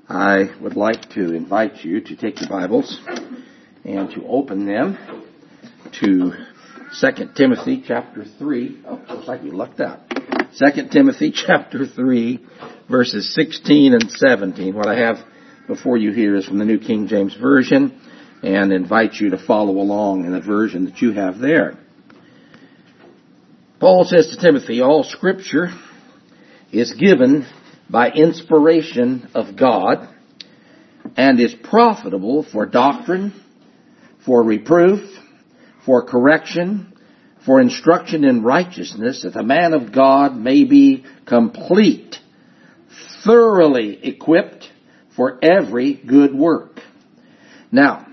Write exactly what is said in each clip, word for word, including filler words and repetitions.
I would like to invite you to take your Bibles and to open them to Second Timothy chapter three. Oh, looks like we lucked out. Second Timothy chapter three, verses sixteen and seventeen. What I have before you here is from the New King James Version, and invite you to follow along in the version that you have there. Paul says to Timothy, all Scripture is given by inspiration of God and is profitable for doctrine, for reproof, for correction, for instruction in righteousness, that the man of God may be complete, thoroughly equipped for every good work. Now,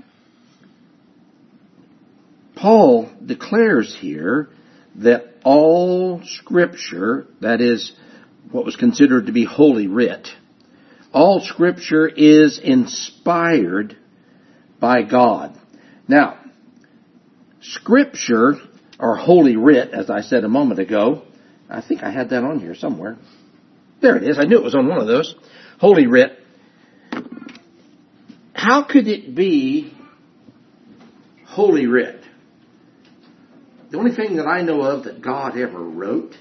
Paul declares here that all Scripture, that is what was considered to be Holy Writ, all Scripture is inspired by God. Now, Scripture, or Holy Writ, as I said a moment ago, I think I had that on here somewhere. There it is. I knew it was on one of those. Holy Writ. How could it be Holy Writ? The only thing that I know of that God ever wrote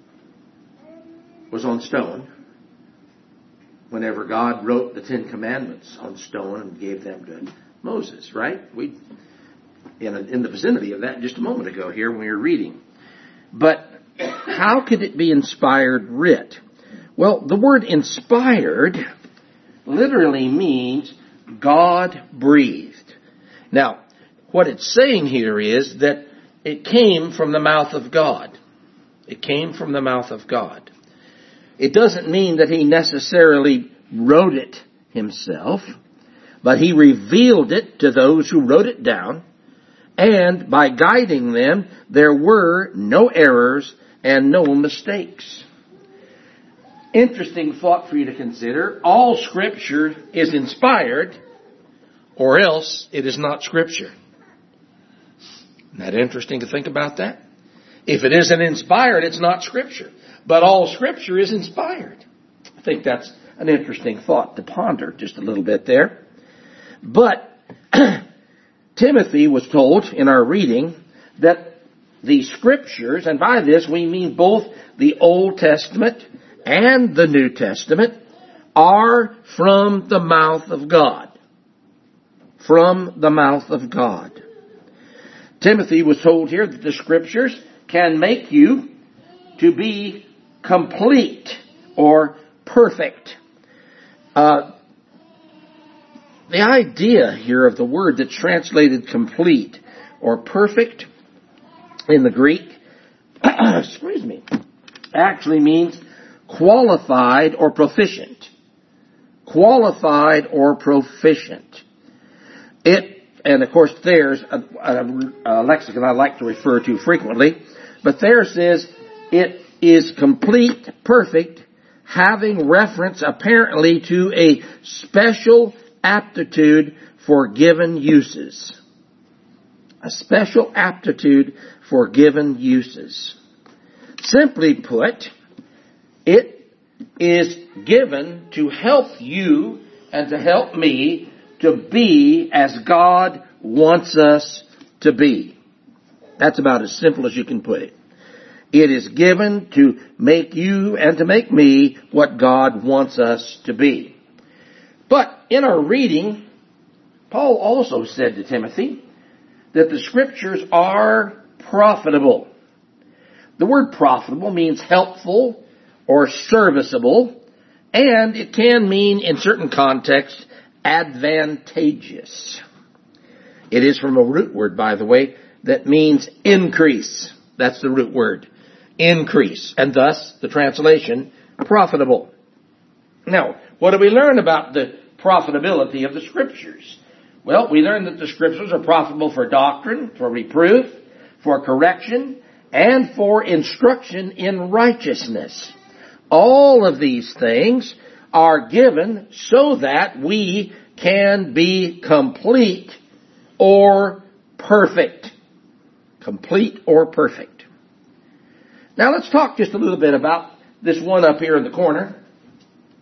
was on stone. Whenever God wrote the Ten Commandments on stone and gave them to Moses, right? We in, a, in the vicinity of that just a moment ago here when we were reading. But how could it be inspired writ? Well, the word inspired literally means God breathed. Now, what it's saying here is that it came from the mouth of God. It came from the mouth of God. It doesn't mean that he necessarily wrote it himself, but he revealed it to those who wrote it down, and by guiding them, there were no errors and no mistakes. Interesting thought for you to consider. All Scripture is inspired, or else it is not Scripture. Isn't that interesting to think about that? If it isn't inspired, it's not Scripture. But all Scripture is inspired. I think that's an interesting thought to ponder just a little bit there. But Timothy was told in our reading that the Scriptures, and by this we mean both the Old Testament and the New Testament, are from the mouth of God. From the mouth of God. Timothy was told here that the Scriptures can make you to be complete or perfect. Uh, the idea here of the word that's translated complete or perfect in the Greek, excuse me, actually means qualified or proficient. Qualified or proficient. It, and of course there's a, a, a lexicon I like to refer to frequently, but there says it is complete, perfect, having reference apparently to a special aptitude for given uses. A special aptitude for given uses. Simply put, it is given to help you and to help me to be as God wants us to be. That's about as simple as you can put it. It is given to make you and to make me what God wants us to be. But in our reading, Paul also said to Timothy that the Scriptures are profitable. The word profitable means helpful or serviceable, and it can mean, in certain contexts, advantageous. It is from a root word, by the way, that means increase. That's the root word. Increase. And thus, the translation, profitable. Now, what do we learn about the profitability of the Scriptures? Well, we learn that the Scriptures are profitable for doctrine, for reproof, for correction, and for instruction in righteousness. All of these things are given so that we can be complete or perfect. Complete or perfect. Now let's talk just a little bit about this one up here in the corner.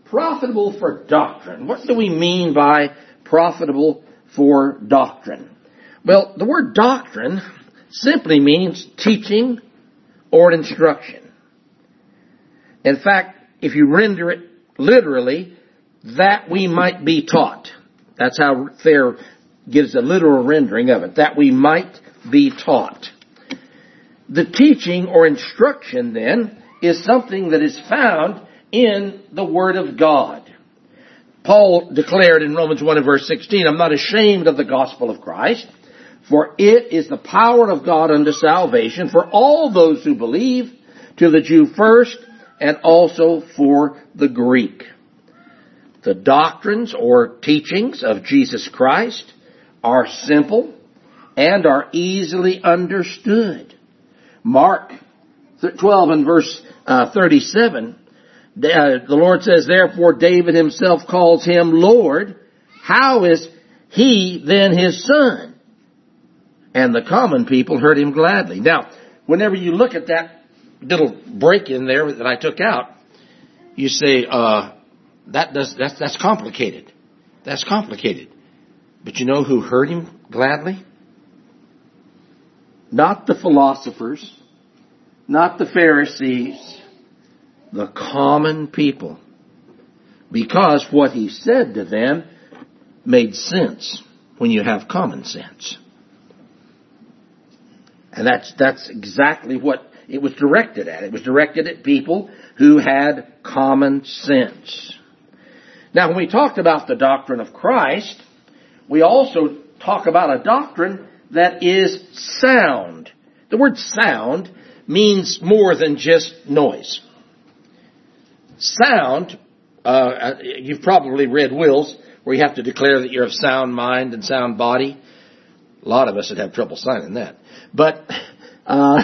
profitable for doctrine. What do we mean by profitable for doctrine? Well, the word doctrine simply means teaching or instruction. In fact, if you render it literally, that we might be taught. That's how Thayer gives a literal rendering of it, that we might be taught. The teaching or instruction, then, is something that is found in the Word of God. Paul declared in Romans one and verse sixteen, I'm not ashamed of the gospel of Christ, for it is the power of God unto salvation for all those who believe, to the Jew first, and also for the Greek. The doctrines or teachings of Jesus Christ are simple and are easily understood. Mark twelve and verse uh, thirty-seven, uh, the Lord says, therefore David himself calls him Lord. How is he then his son? And the common people heard him gladly. Now, whenever you look at that little break in there that I took out, you say, uh, that does, that's, that's complicated. That's complicated. But you know who heard him gladly? Not the philosophers, not the Pharisees, the common people. Because what he said to them made sense when you have common sense. And that's, that's exactly what it was directed at. It was directed at people who had common sense. Now, when we talked about the doctrine of Christ, we also talk about a doctrine that is sound. The word sound means more than just noise. Sound, uh, you've probably read wills where you have to declare that you're of sound mind and sound body. A lot of us would have trouble signing that. But, uh,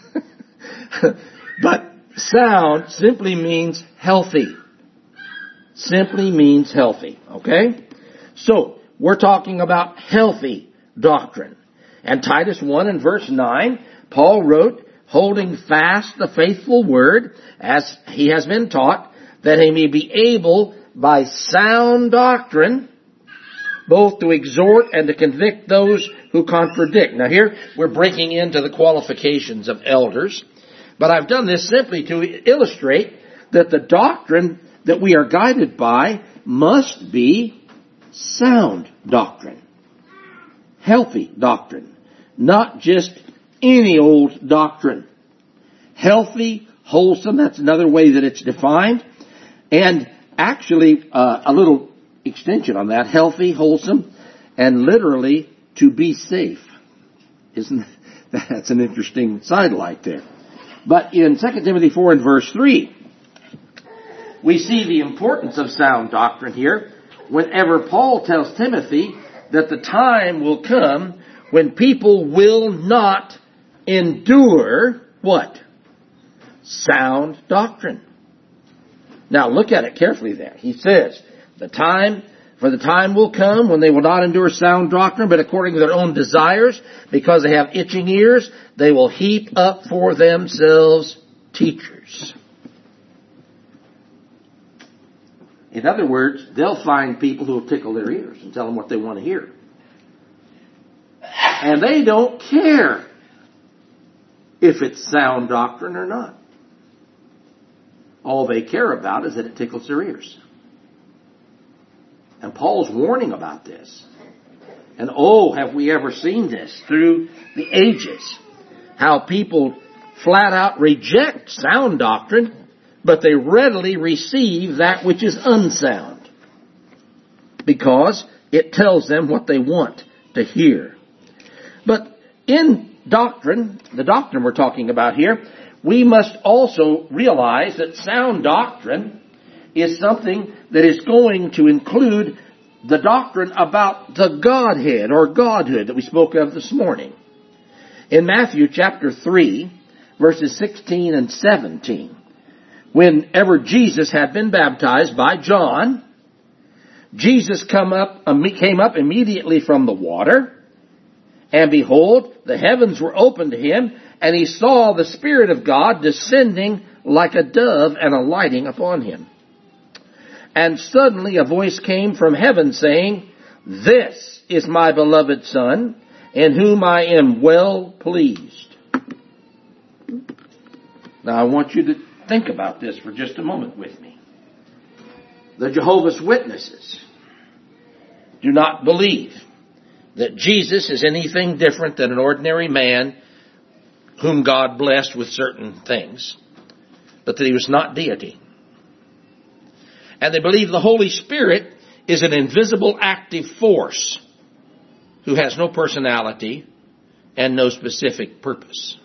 but sound simply means healthy. Simply means healthy. Okay? So, we're talking about healthy doctrine. And Titus one and verse nine, Paul wrote, holding fast the faithful word as he has been taught, that he may be able by sound doctrine both to exhort and to convict those who contradict. Now here we're breaking into the qualifications of elders, but I've done this simply to illustrate that the doctrine that we are guided by must be sound doctrine. Healthy doctrine. Not just any old doctrine. Healthy, wholesome, that's another way that it's defined. And actually, uh, a little extension on that. Healthy, wholesome, and literally to be safe. Isn't that, that's an interesting sidelight there. But in Second Timothy four and verse three, we see the importance of sound doctrine here whenever Paul tells Timothy that the time will come when people will not endure what? Sound doctrine. Now look at it carefully there. He says, the time, for the time will come when they will not endure sound doctrine, but according to their own desires, because they have itching ears, they will heap up for themselves teachers. In other words, they'll find people who will tickle their ears and tell them what they want to hear. And they don't care if it's sound doctrine or not. All they care about is that it tickles their ears. And Paul's warning about this. And oh, have we ever seen this through the ages. How people flat out reject sound doctrine, but they readily receive that which is unsound. Because it tells them what they want to hear. But in doctrine, the doctrine we're talking about here, we must also realize that sound doctrine is something that is going to include the doctrine about the Godhead or Godhood that we spoke of this morning. In Matthew chapter three, verses sixteen and seventeen, whenever Jesus had been baptized by John, Jesus come up, came up immediately from the water, and behold, the heavens were opened to him, and he saw the Spirit of God descending like a dove and alighting upon him. And suddenly a voice came from heaven saying, "This is my beloved Son, in whom I am well pleased." Now I want you to think about this for just a moment with me. The Jehovah's Witnesses do not believe that Jesus is anything different than an ordinary man whom God blessed with certain things, but that he was not deity. And they believe the Holy Spirit is an invisible active force who has no personality and no specific purpose.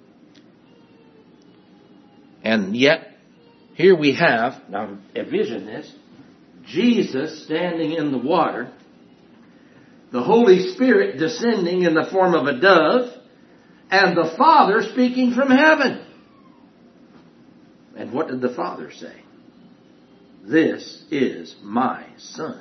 And yet, here we have, now envision this, Jesus standing in the water, the Holy Spirit descending in the form of a dove, and the Father speaking from heaven. And what did the Father say? "This is my Son."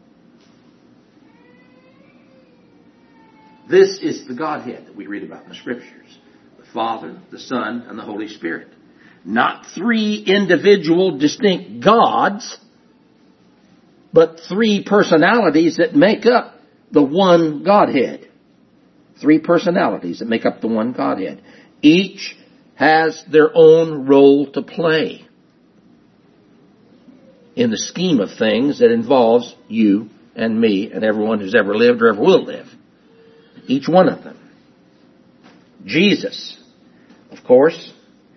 This is the Godhead that we read about in the Scriptures. The Father, the Son, and the Holy Spirit. Not three individual distinct gods, but three personalities that make up the one Godhead. Three personalities that make up the one Godhead. Each has their own role to play in the scheme of things that involves you and me and everyone who's ever lived or ever will live. Each one of them. Jesus, of course,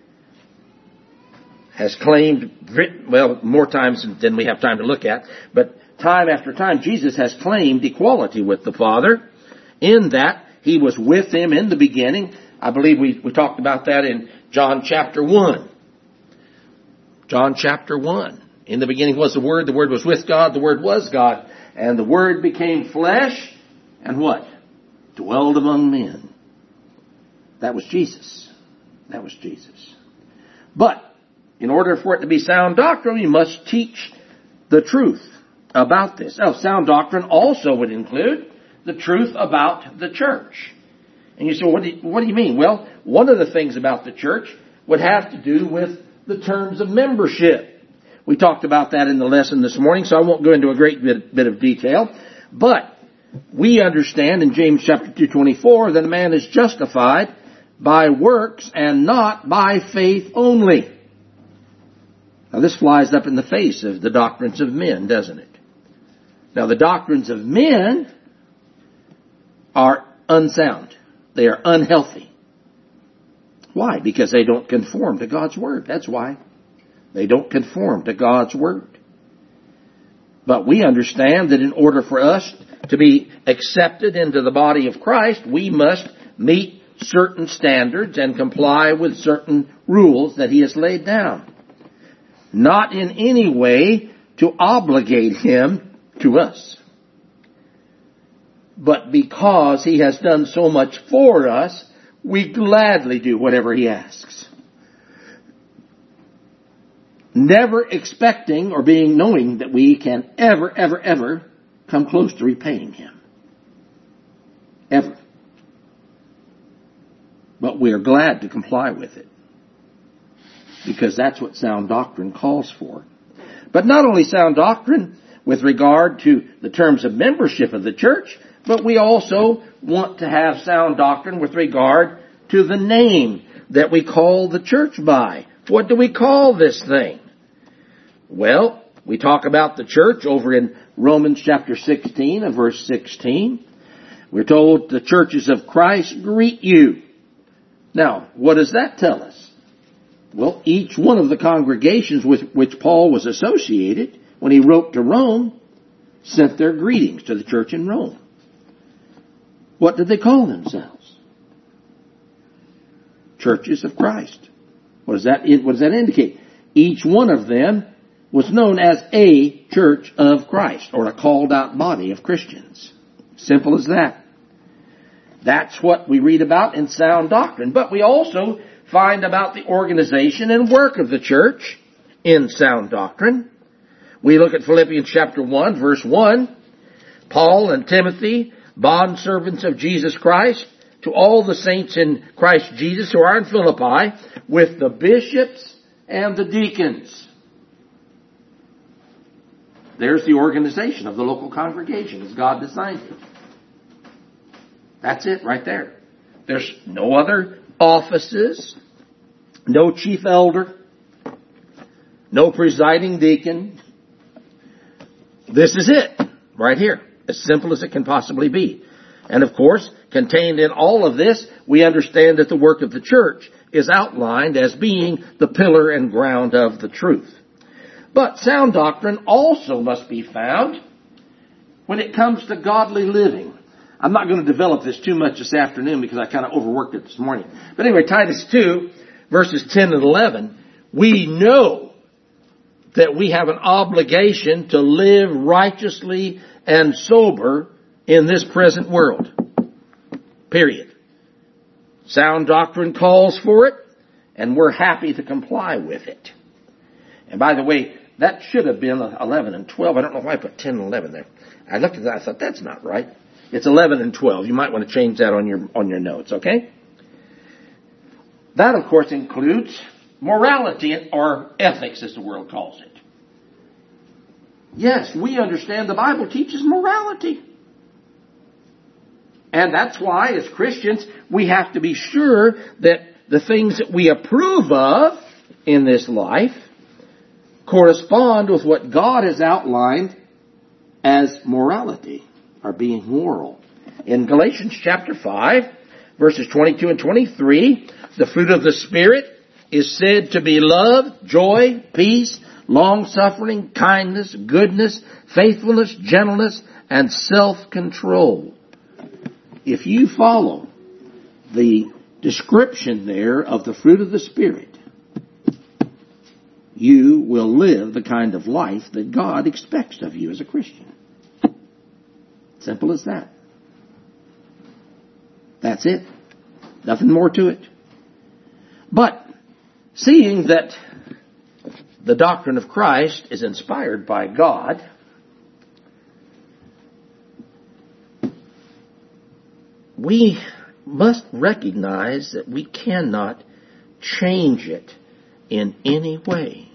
has claimed, well, more times than we have time to look at, but time after time, Jesus has claimed equality with the Father in that he was with him in the beginning. I believe we, we talked about that in John chapter one. John chapter one. In the beginning was the Word, the Word was with God, the Word was God, and the Word became flesh, and what? Dwelled among men. That was Jesus. That was Jesus. But, in order for it to be sound doctrine, we must teach the truth about this. Now, sound doctrine also would include the truth about the church. And you say, what do you, what do you mean? Well, one of the things about the church would have to do with the terms of membership. We talked about that in the lesson this morning, so I won't go into a great bit, bit of detail. But we understand in James chapter two twenty-four that a man is justified by works and not by faith only. Now this flies up in the face of the doctrines of men, doesn't it? Now the doctrines of men are unsound. They are unhealthy. Why? Because they don't conform to God's Word. That's why. They don't conform to God's Word. But we understand that in order for us to be accepted into the body of Christ, we must meet certain standards and comply with certain rules that He has laid down. Not in any way to obligate Him to us, but because He has done so much for us, we gladly do whatever He asks. Never expecting or being knowing that we can ever, ever, ever come close to repaying Him. Ever. But we are glad to comply with it. Because that's what sound doctrine calls for. But not only sound doctrine with regard to the terms of membership of the church, but we also want to have sound doctrine with regard to the name that we call the church by. What do we call this thing? Well, we talk about the church over in Romans chapter sixteen and verse sixteen. We're told the churches of Christ greet you. Now, what does that tell us? Well, each one of the congregations with which Paul was associated, when he wrote to Rome, sent their greetings to the church in Rome. What did they call themselves? Churches of Christ. What does that, what does that indicate? Each one of them was known as a church of Christ, or a called out body of Christians. Simple as that. That's what we read about in sound doctrine. But we also find about the organization and work of the church in sound doctrine. We look at Philippians chapter one, verse one. Paul and Timothy, bondservants of Jesus Christ, to all the saints in Christ Jesus who are in Philippi, with the bishops and the deacons. There's the organization of the local congregation as God designed it. That's it right there. There's no other offices, no chief elder, no presiding deacon. This is it right here, as simple as it can possibly be. And of course, contained in all of this, we understand that the work of the church is outlined as being the pillar and ground of the truth. But sound doctrine also must be found when it comes to godly living. I'm not going to develop this too much this afternoon because I kind of overworked it this morning. But anyway, Titus two, verses ten and eleven, we know that we have an obligation to live righteously and sober in this present world. Period. Sound doctrine calls for it, and we're happy to comply with it. And by the way, that should have been eleven and twelve. I don't know why I put ten and eleven there. I looked at that, I thought, that's not right. It's eleven and twelve. You might want to change that on your, on your notes, okay? That, of course, includes morality, or ethics, as the world calls it. Yes, we understand the Bible teaches morality. And that's why, as Christians, we have to be sure that the things that we approve of in this life correspond with what God has outlined as morality, or being moral. In Galatians chapter five, verses twenty-two and twenty-three, the fruit of the Spirit is said to be love, joy, peace, long-suffering, kindness, goodness, faithfulness, gentleness, and self-control. If you follow the description there of the fruit of the Spirit, you will live the kind of life that God expects of you as a Christian. Simple as that. That's it. Nothing more to it. But seeing that the doctrine of Christ is inspired by God, we must recognize that we cannot change it in any way.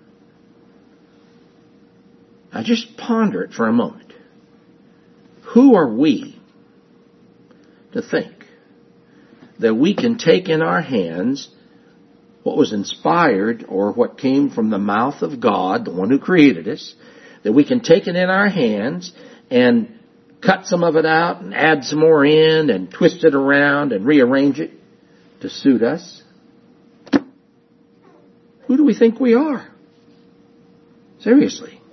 Now just ponder it for a moment. Who are we to think that we can take in our hands what was inspired or what came from the mouth of God, the one who created us, that we can take it in our hands and cut some of it out and add some more in and twist it around and rearrange it to suit us? Who do we think we are? Seriously.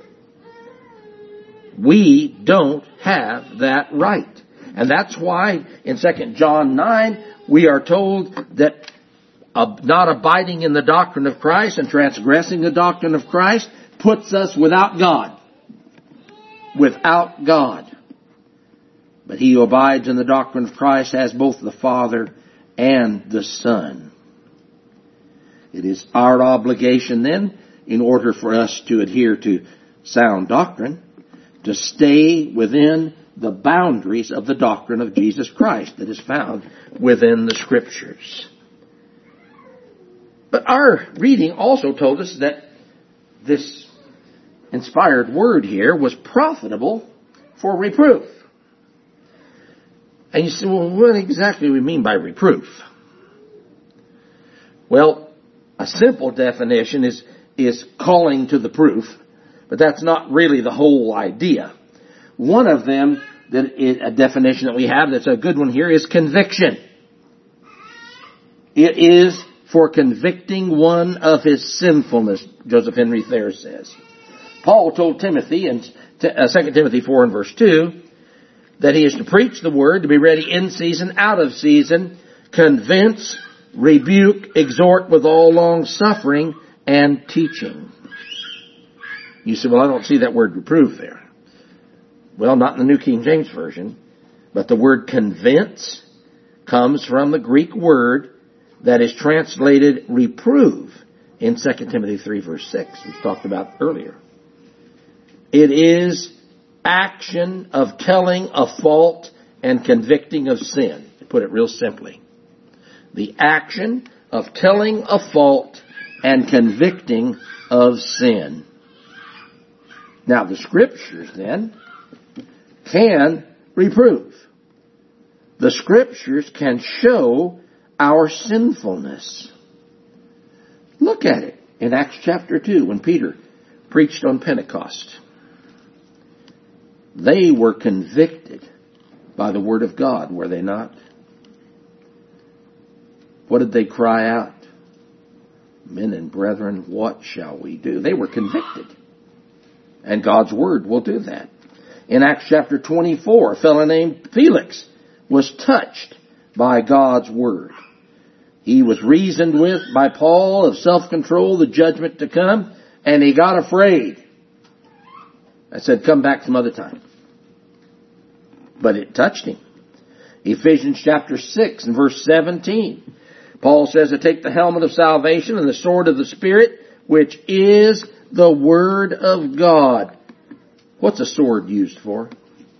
We don't have that right. And that's why in Second John nine we are told that uh, not abiding in the doctrine of Christ and transgressing the doctrine of Christ puts us without God. Without God. But he who abides in the doctrine of Christ has both the Father and the Son. It is our obligation then, in order for us to adhere to sound doctrine, to stay within the boundaries of the doctrine of Jesus Christ that is found within the Scriptures. But our reading also told us that this inspired word here was profitable for reproof. And you say, well, what exactly do we mean by reproof? Well, a simple definition is, is calling to the proof, but that's not really the whole idea. One of them, that is a definition that we have that's a good one here, is conviction. It is for convicting one of his sinfulness, Joseph Henry Thayer says. Paul told Timothy in Second Timothy four and verse two that he is to preach the word, to be ready in season, out of season, convince, rebuke, exhort with all long suffering and teaching. You say, well, I don't see that word reprove there. Well, not in the New King James Version, but the word convince comes from the Greek word that is translated reprove in Second Timothy three verse six, we talked about earlier. It is action of telling a fault and convicting of sin, to put it real simply. The action of telling a fault and convicting of sin. Now, the Scriptures, then, can reprove. The Scriptures can show our sinfulness. Look at it in Acts chapter two when Peter preached on Pentecost. They were convicted by the Word of God, were they not? What did they cry out? Men and brethren, what shall we do? They were convicted. And God's Word will do that. In Acts chapter twenty-four, a fellow named Felix was touched by God's Word. He was reasoned with by Paul of self-control, the judgment to come, and he got afraid. I said, come back some other time. But it touched him. Ephesians chapter six and verse seventeen. Paul says to take the helmet of salvation and the sword of the Spirit, which is the Word of God. What's a sword used for?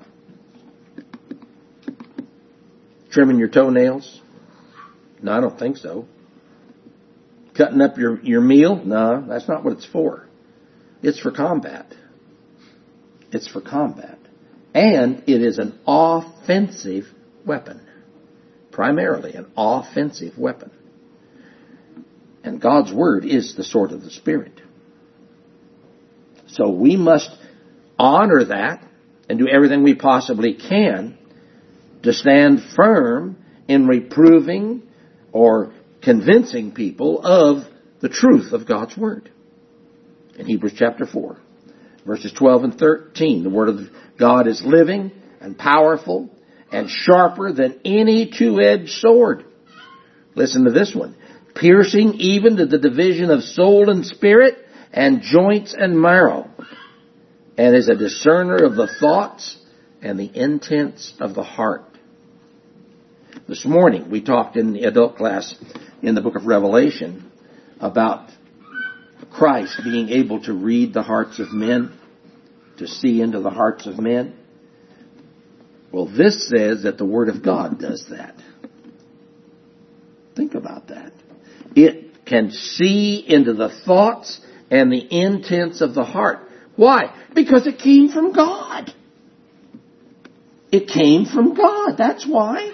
Trimming your toenails? No, I don't think so. Cutting up your, your meal? No, that's not what it's for. It's for combat. It's for combat. And it is an offensive weapon. Primarily an offensive weapon. And God's Word is the sword of the Spirit. So we must honor that and do everything we possibly can to stand firm in reproving or convincing people of the truth of God's Word. In Hebrews chapter four, verses twelve and thirteen, the Word of God is living and powerful and sharper than any two-edged sword. Listen to this one. Piercing even to the division of soul and spirit and joints and marrow, and is a discerner of the thoughts and the intents of the heart. This morning we talked in the adult class in the book of Revelation about Christ being able to read the hearts of men, to see into the hearts of men. Well, this says that the Word of God does that. Think about that. It can see into the thoughts and the intents of the heart. Why? Because it came from God. It came from God. That's why.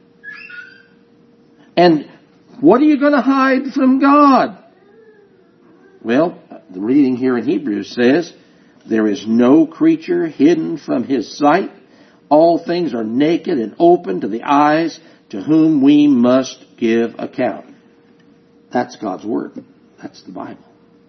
And what are you going to hide from God? Well, the reading here in Hebrews says, there is no creature hidden from His sight. All things are naked and open to the eyes, to whom we must give account. That's God's Word. That's the Bible.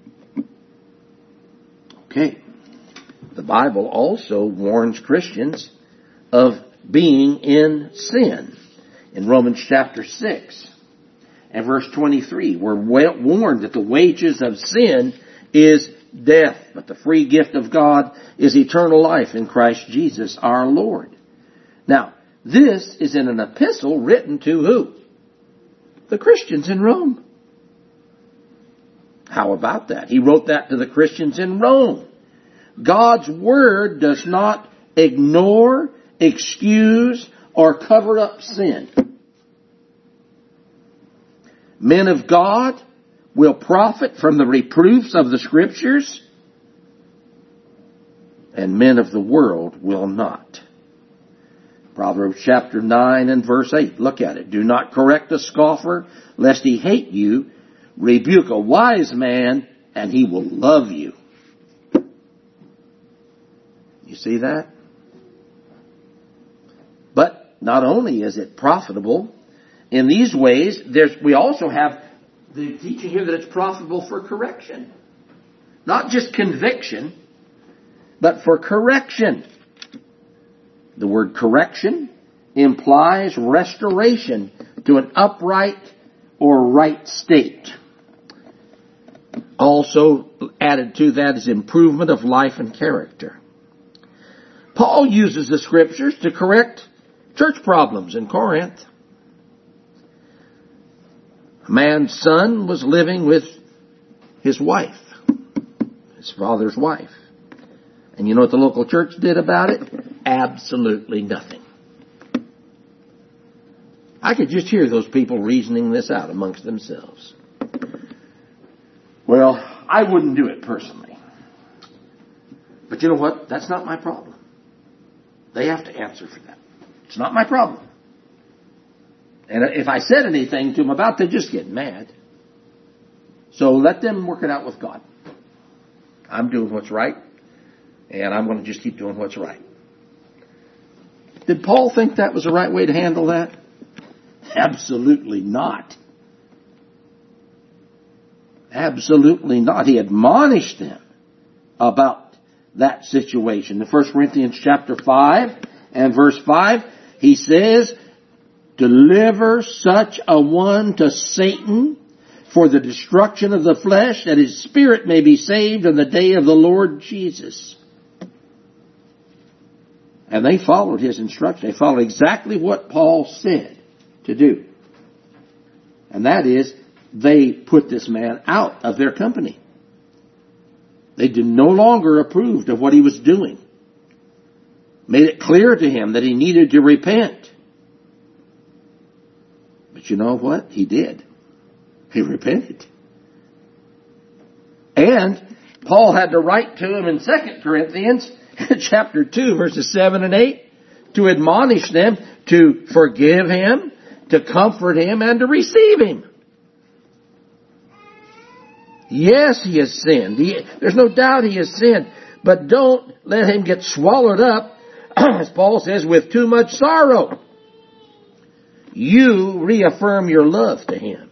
Okay. The Bible also warns Christians of being in sin. In Romans chapter six and verse twenty-three, we're warned that the wages of sin is death, but the free gift of God is eternal life in Christ Jesus our Lord. Now, this is in an epistle written to who? The Christians in Rome. How about that? He wrote that to the Christians in Rome. God's Word does not ignore, excuse, or cover up sin. Men of God will profit from the reproofs of the Scriptures, and men of the world will not. Proverbs chapter nine and verse eight. Look at it. Do not correct a scoffer, lest he hate you. Rebuke a wise man, and he will love you. You see that? But not only is it profitable in these ways, there's, we also have the teaching here that it's profitable for correction. Not just conviction, but for correction. The word correction implies restoration to an upright or right state. Also added to that is improvement of life and character. Paul uses the Scriptures to correct church problems in Corinth. A man's son was living with his wife, his father's wife. And you know what the local church did about it? Absolutely nothing. I could just hear those people reasoning this out amongst themselves. Well, I wouldn't do it personally. But you know what? That's not my problem. They have to answer for that. It's not my problem. And if I said anything to them about, they'd just get mad. So let them work it out with God. I'm doing what's right, and I'm going to just keep doing what's right. Did Paul think that was the right way to handle that? Absolutely not. Absolutely not. He admonished them about that situation. In First Corinthians chapter five and verse five, he says, deliver such a one to Satan for the destruction of the flesh, that his spirit may be saved on the day of the Lord Jesus. And they followed his instruction. They followed exactly what Paul said to do. And that is, they put this man out of their company. They did no longer approved of what he was doing. Made it clear to him that he needed to repent. But you know what? He did. He repented. And Paul had to write to him in Second Corinthians chapter two, verses seven and eight, to admonish them to forgive him, to comfort him, and to receive him. Yes, he has sinned. He, there's no doubt he has sinned. But don't let him get swallowed up, as Paul says, with too much sorrow. You reaffirm your love to him.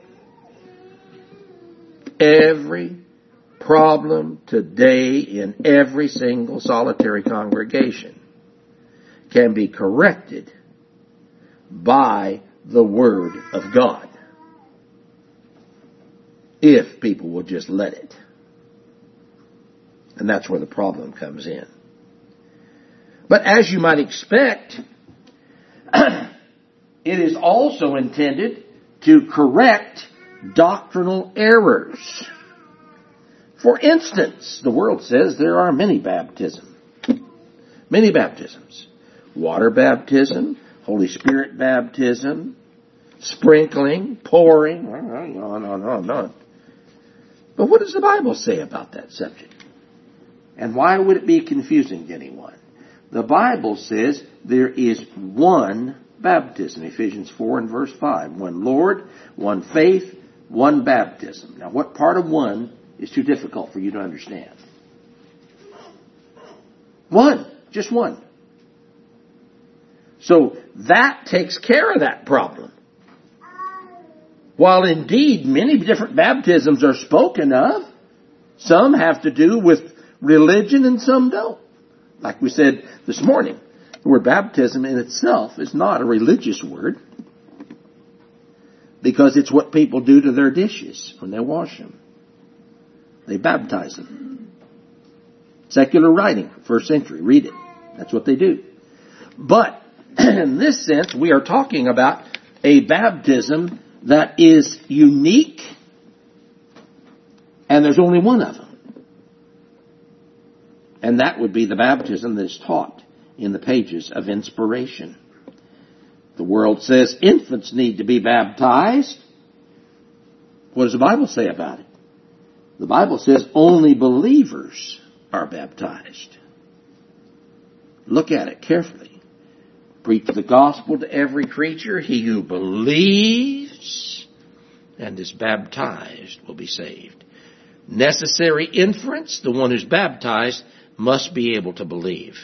Every problem today in every single solitary congregation can be corrected by the Word of God, if people will just let it. And that's where the problem comes in. But as you might expect, it is also intended to correct doctrinal errors. For instance, the world says there are many baptisms. Many baptisms. Water baptism, Holy Spirit baptism, sprinkling, pouring, on, on, on, on, on. But what does the Bible say about that subject? And why would it be confusing to anyone? The Bible says there is one baptism. Ephesians four and verse five. One Lord, one faith, one baptism. Now, what part of one is too difficult for you to understand? One. Just one. So that takes care of that problem. While indeed many different baptisms are spoken of, some have to do with religion and some don't. Like we said this morning, the word baptism in itself is not a religious word, because it's what people do to their dishes when they wash them. They baptize them. Secular writing, first century, read it. That's what they do. But in this sense, we are talking about a baptism that is unique, and there's only one of them. And that would be the baptism that is taught in the pages of inspiration. The world says infants need to be baptized. What does the Bible say about it? The Bible says only believers are baptized. Look at it carefully. Preach the gospel to every creature. He who believes and is baptized will be saved. Necessary inference, the one who's baptized must be able to believe.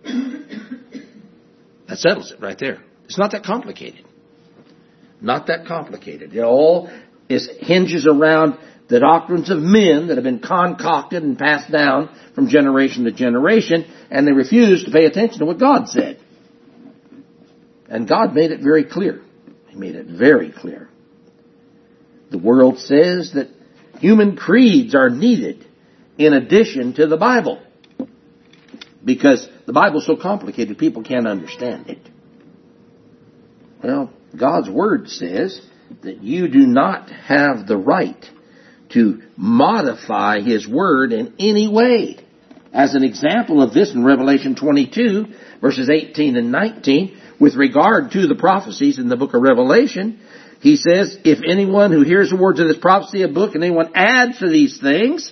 That settles it right there. It's not that complicated. Not that complicated. It all is hinges around the doctrines of men that have been concocted and passed down from generation to generation, and they refuse to pay attention to what God said. And God made it very clear. He made it very clear. The world says that human creeds are needed in addition to the Bible, because the Bible's so complicated people can't understand it. Well, God's Word says that you do not have the right to modify His Word in any way. As an example of this, in Revelation twenty-two, verses eighteen and nineteen, with regard to the prophecies in the book of Revelation, He says, if anyone who hears the words of this prophecy of book and anyone adds to these things,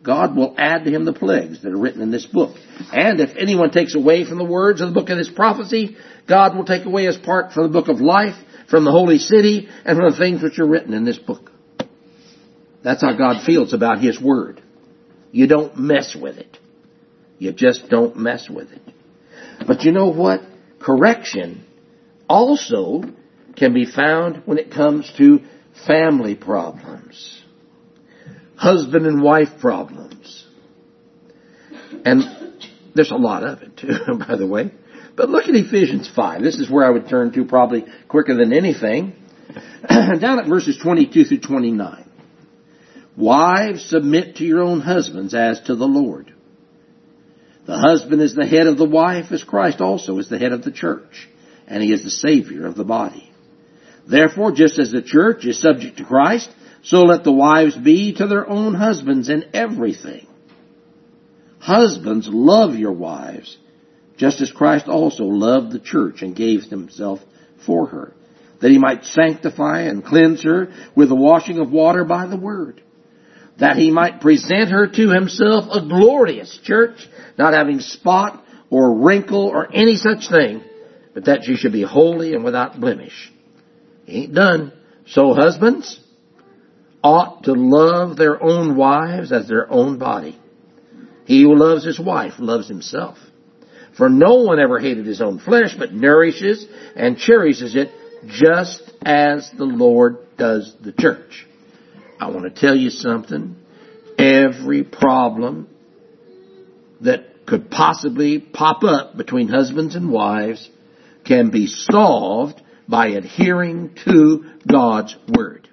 God will add to him the plagues that are written in this book. And if anyone takes away from the words of the book of this prophecy, God will take away his part from the book of life, from the holy city, and from the things which are written in this book. That's how God feels about his word. You don't mess with it. You just don't mess with it. But you know what? Correction also can be found when it comes to family problems. Husband and wife problems. And there's a lot of it too, by the way. But look at Ephesians five. This is where I would turn to probably quicker than anything. Down at verses twenty-two through twenty-nine. Wives, submit to your own husbands as to the Lord. The husband is the head of the wife, as Christ also is the head of the church, and he is the Savior of the body. Therefore, just as the church is subject to Christ, so let the wives be to their own husbands in everything. Husbands, love your wives, just as Christ also loved the church and gave himself for her, that he might sanctify and cleanse her with the washing of water by the word, that he might present her to himself a glorious church, not having spot or wrinkle or any such thing, but that she should be holy and without blemish. He ain't done. So husbands ought to love their own wives as their own body. He who loves his wife loves himself. For no one ever hated his own flesh, but nourishes and cherishes it, just as the Lord does the church. I want to tell you something. Every problem that could possibly pop up between husbands and wives can be solved by adhering to God's word.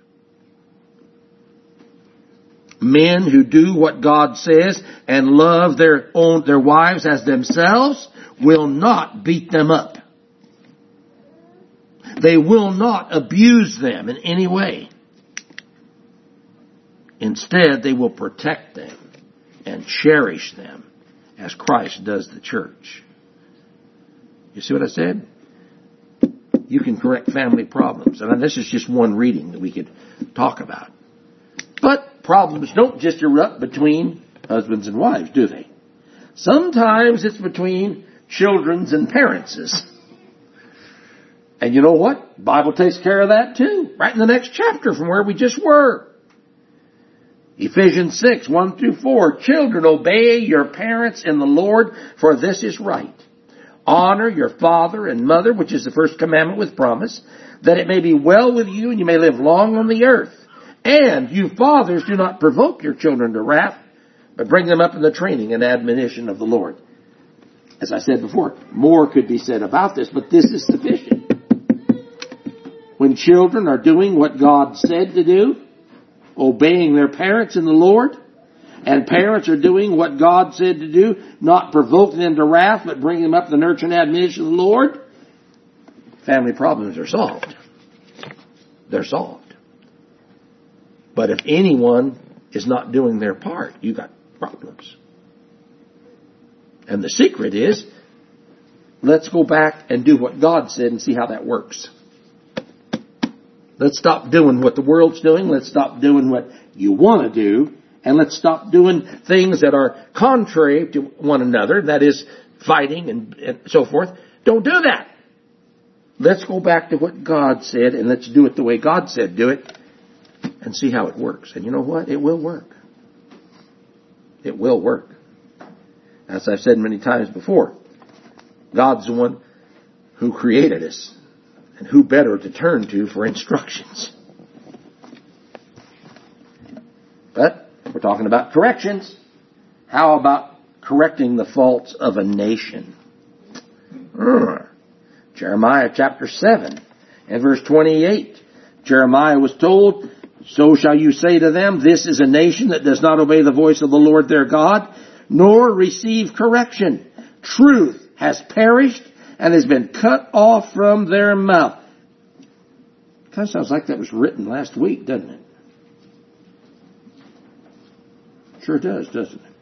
Men who do what God says and love their own, their wives as themselves will not beat them up. They will not abuse them in any way. Instead, they will protect them and cherish them as Christ does the church. You see what I said? You can correct family problems. And this is just one reading that we could talk about. But problems don't just erupt between husbands and wives, do they? Sometimes it's between children's and parents'. And you know what? The Bible takes care of that too. Right in the next chapter from where we just were. Ephesians six, one through four. Children, obey your parents in the Lord, for this is right. Honor your father and mother, which is the first commandment with promise, that it may be well with you and you may live long on the earth. And you fathers, do not provoke your children to wrath, but bring them up in the training and admonition of the Lord. As I said before, more could be said about this, but this is sufficient. When children are doing what God said to do, obeying their parents in the Lord, and parents are doing what God said to do, not provoking them to wrath, but bringing them up to the nurture and admonition of the Lord, family problems are solved. They're solved. But if anyone is not doing their part, you got problems. And the secret is, let's go back and do what God said and see how that works. Let's stop doing what the world's doing. Let's stop doing what you want to do. And let's stop doing things that are contrary to one another. That is fighting and, and so forth. Don't do that. Let's go back to what God said and let's do it the way God said do it and see how it works. And you know what? It will work. It will work. As I've said many times before, God's the one who created us. And who better to turn to for instructions? But we're talking about corrections. How about correcting the faults of a nation? Uh, Jeremiah chapter seven and verse twenty-eight. Jeremiah was told, so shall you say to them, this is a nation that does not obey the voice of the Lord their God, nor receive correction. Truth has perished and has been cut off from their mouth. Kind of sounds like that was written last week, doesn't it? Sure does, doesn't it?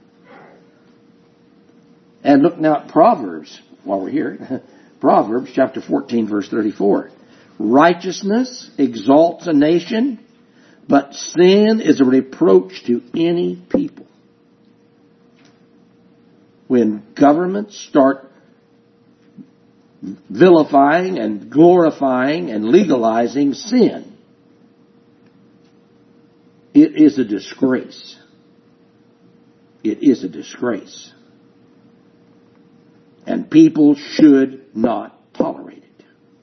And look now at Proverbs while we're here. Proverbs chapter fourteen, verse thirty-four. Righteousness exalts a nation, but sin is a reproach to any people. when governments start vilifying and glorifying and legalizing sin. It is a disgrace. It is a disgrace. And people should not tolerate it.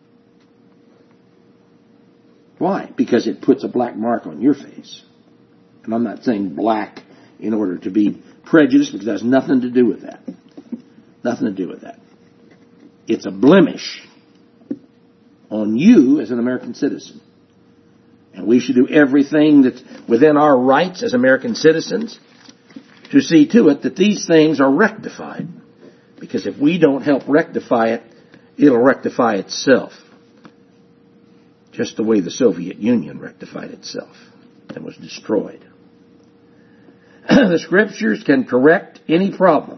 Why? Because it puts a black mark on your face. And I'm not saying black in order to be prejudiced, because it has nothing to do with that. Nothing to do with that. It's a blemish on you as an American citizen. And we should do everything that's within our rights as American citizens to see to it that these things are rectified. Because if we don't help rectify it, it'll rectify itself. Just the way the Soviet Union rectified itself and was destroyed. The Scriptures can correct any problem,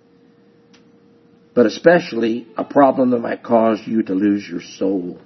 but especially a problem that might cause you to lose your soul.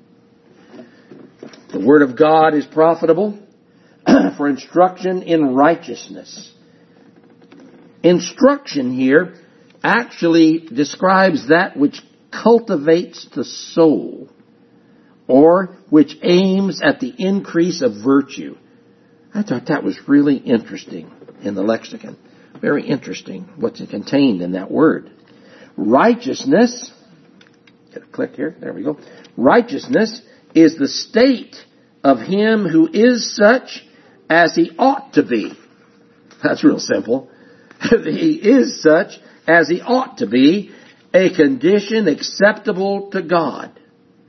The Word of God is profitable for instruction in righteousness. Instruction here actually describes that which cultivates the soul, or which aims at the increase of virtue. I thought that was really interesting in the lexicon. Very interesting what's contained in that word. Righteousness, get a click here, there we go. Righteousness is the state of him who is such as he ought to be. That's real simple. He is such as he ought to be, a condition acceptable to God.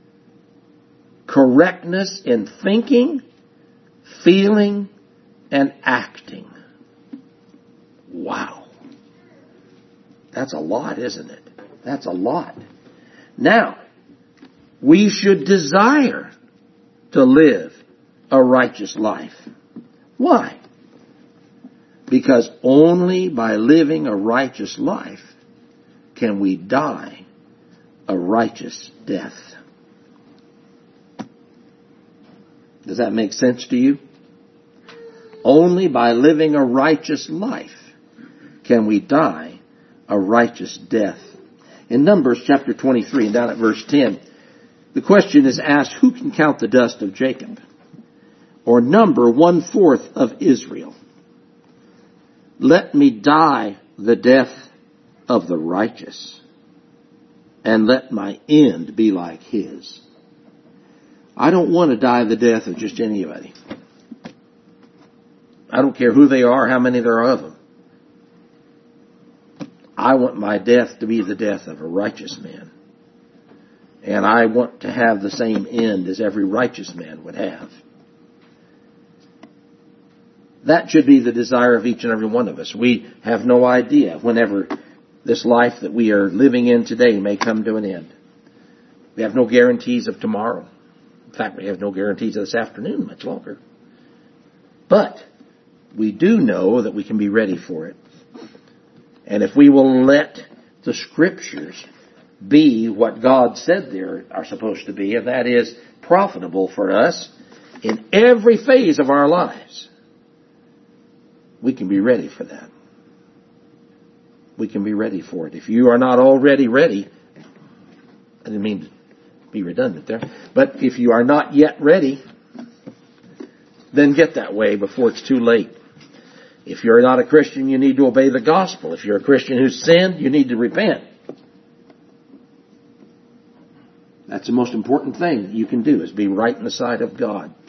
Correctness in thinking, feeling, and acting. Wow. That's a lot, isn't it? That's a lot. Now, we should desire to live a righteous life. Why? Because only by living a righteous life can we die a righteous death. Does that make sense to you? Only by living a righteous life can we die a righteous death. In Numbers chapter twenty-three and down at verse ten, the question is asked, who can count the dust of Jacob, or number one-fourth of Israel? Let me die the death of the righteous, and let my end be like his. I don't want to die the death of just anybody. I don't care who they are, how many there are of them. I want my death to be the death of a righteous man. And I want to have the same end as every righteous man would have. That should be the desire of each and every one of us. We have no idea whenever this life that we are living in today may come to an end. We have no guarantees of tomorrow. In fact, we have no guarantees of this afternoon much longer. But we do know that we can be ready for it. And if we will let the Scriptures be what God said they are supposed to be, and that is profitable for us in every phase of our lives, we can be ready for that. We can be ready for it. If you are not already ready, I didn't mean to be redundant there, but if you are not yet ready, then get that way before it's too late. If you're not a Christian, you need to obey the gospel. If you're a Christian who's sinned, you need to repent. That's the most important thing you can do, is be right in the sight of God.